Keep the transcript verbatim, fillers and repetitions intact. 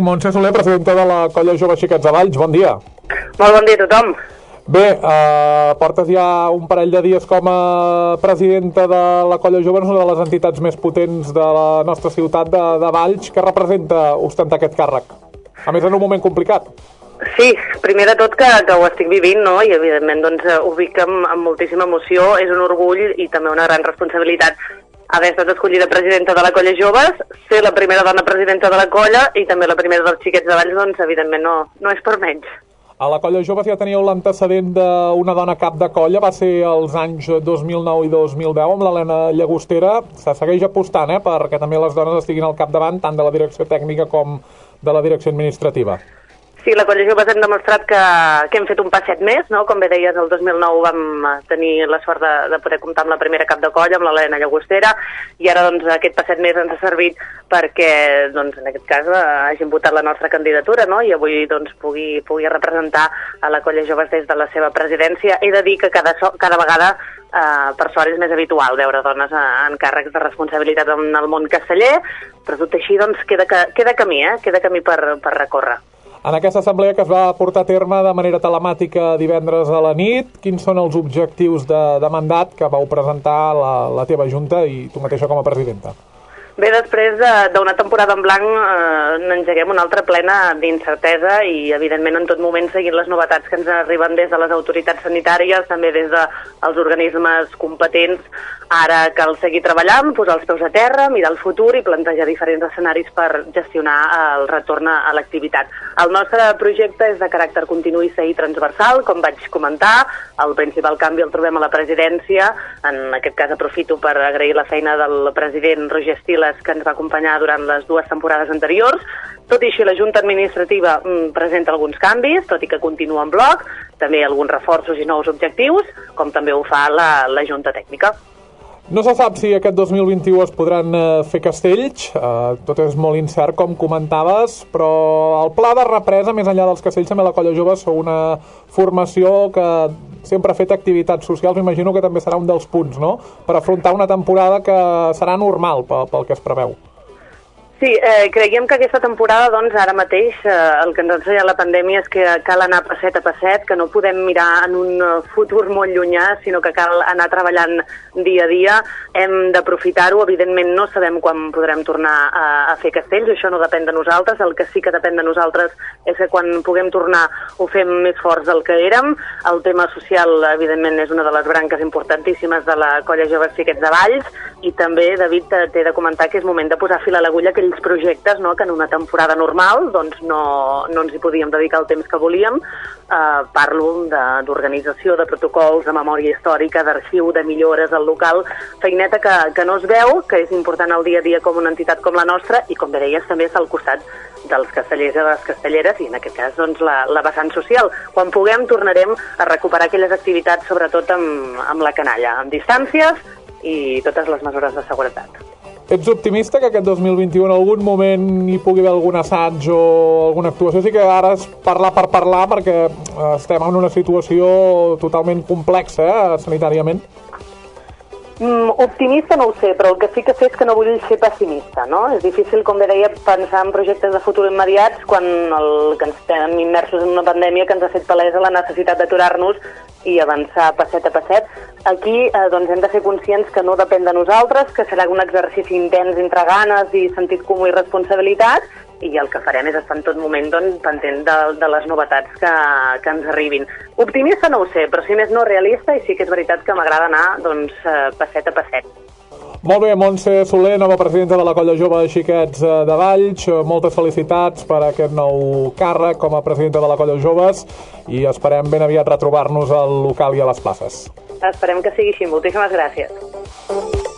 Montse Soler, presidenta de la Colla Jove Xiquets de Valls, bon dia. Molt bon dia a tothom. Bé, eh, portes ja un parell de dies com a presidenta de la Colla Jove, una de les entitats més potents de la nostra ciutat de, de Valls. Què representa ostentar aquest càrrec? A més, en un moment complicat. Sí, primer de tot que, que ho estic vivint, no? I evidentment doncs, ho vic amb, amb moltíssima emoció, és un orgull i també una gran responsabilitat haver estat escollida presidenta de la Colla Joves, ser la primera dona presidenta de la colla i també la primera dels Xiquets de Valls, doncs evidentment no, no és per menys. A la Colla Joves ja teníeu l'antecedent d'una dona cap de colla, va ser als anys dos mil nou i dos mil deu amb l'Helena Llagostera. Se segueix apostant eh, perquè també les dones estiguin al capdavant tant de la direcció tècnica com de la direcció administrativa. Sí, la Colla Joves hem demostrat que, que hem fet un passet més, no? Com bé deies, el dos mil nou vam tenir la sort de, de poder comptar amb la primera cap de colla, amb l'Helena Llagostera, i ara doncs, aquest passet més ens ha servit perquè, doncs, en aquest cas, hagin votat la nostra candidatura, no? I avui doncs, pugui, pugui representar a la Colla Joves des de la seva presidència. He de dir que cada, so, cada vegada, eh, per sort, és més habitual veure dones en càrrecs de responsabilitat en el món casteller, però tot així doncs, queda, queda camí, eh? Queda camí per, per recórrer. En aquesta assemblea que es va portar a terme de manera telemàtica divendres a la nit, quins són els objectius de, de mandat que vau presentar la, la teva junta i tu mateixa com a presidenta? Bé, després d'una temporada en blanc eh, n'engeguem una altra plena d'incertesa i, evidentment, en tot moment seguint les novetats que ens arriben des de les autoritats sanitàries, també des dels organismes competents. Ara cal seguir treballant, posar els peus a terra, mirar el futur i plantejar diferents escenaris per gestionar el retorn a l'activitat. El nostre projecte és de caràcter continu i seguir transversal, com vaig comentar. El principal canvi el trobem a la presidència. En aquest cas aprofito per agrair la feina del president Roger Estiles, que ens va acompanyar durant les dues temporades anteriors. Tot i així, la Junta Administrativa mm, presenta alguns canvis, tot i que continua en bloc, també alguns reforços i nous objectius, com també ho fa la, la Junta Tècnica. No se sap si aquest dos mil vint-i-u es podran eh, fer castells, eh, tot és molt incert, com comentaves, però el pla de represa, més enllà dels castells, també la Colla Jove és una formació que sempre ha fet activitats socials, m'imagino que també serà un dels punts, no?, per afrontar una temporada que serà normal pel, pel que es preveu. Sí, eh, creiem que aquesta temporada, doncs, ara mateix, eh, el que ens ha ensenyat la pandèmia és que cal anar passet a passet, que no podem mirar en un futur molt llunyà, sinó que cal anar treballant dia a dia. Hem d'aprofitar-ho, evidentment no sabem quan podrem tornar a, a fer castells, això no depèn de nosaltres, el que sí que depèn de nosaltres és que quan puguem tornar ho fem més forts del que érem. El tema social, evidentment, és una de les branques importantíssimes de la Colla Joves Xiquets de Valls, i també, David, t'he de comentar que és moment de posar fil a l'agulla aquells projectes, no?, que en una temporada normal doncs no, no ens hi podíem dedicar el temps que volíem. Eh, parlo d'organització, de, de protocols, de memòria històrica, d'arxiu, de millores al local, feineta que, que no es veu, que és important al dia a dia com una entitat com la nostra i, com bé deies, també és al costat dels castellers i les castelleres i, en aquest cas, doncs, la, la vessant social. Quan puguem tornarem a recuperar aquelles activitats, sobretot amb, amb la canalla, amb distàncies i totes les mesures de seguretat. Ets optimista que aquest dos mil vint-i-u en algun moment hi pugui haver algun assaig o alguna actuació? Sí que ara és parlar per parlar perquè estem en una situació totalment complexa, eh, sanitàriament. Mm, optimista no ho sé, però el que sí que sé és que no vull ser pessimista, no? És difícil, com bé deia, pensar en projectes de futur immediats quan el que ens estem immersos en una pandèmia que ens ha fet palesa la necessitat d'aturar-nos i avançar passet a passet. Aquí eh, doncs hem de ser conscients que no depèn de nosaltres, que serà un exercici intens entre ganes i sentit comú i responsabilitat, i el que farem és estar en tot moment doncs, pendent de, de les novetats que, que ens arribin. Optimista no ho sé, però si més no realista, i sí que és veritat que m'agrada anar doncs, eh, passet a passet. Molt bé, Montse Soler, nova presidenta de la Colla Jove Xiquets de Valls. Moltes felicitats per aquest nou càrrec com a presidenta de la Colla Joves i esperem ben aviat retrobar-nos al local i a les places. Esperem que sigui així. Moltíssimes gràcies.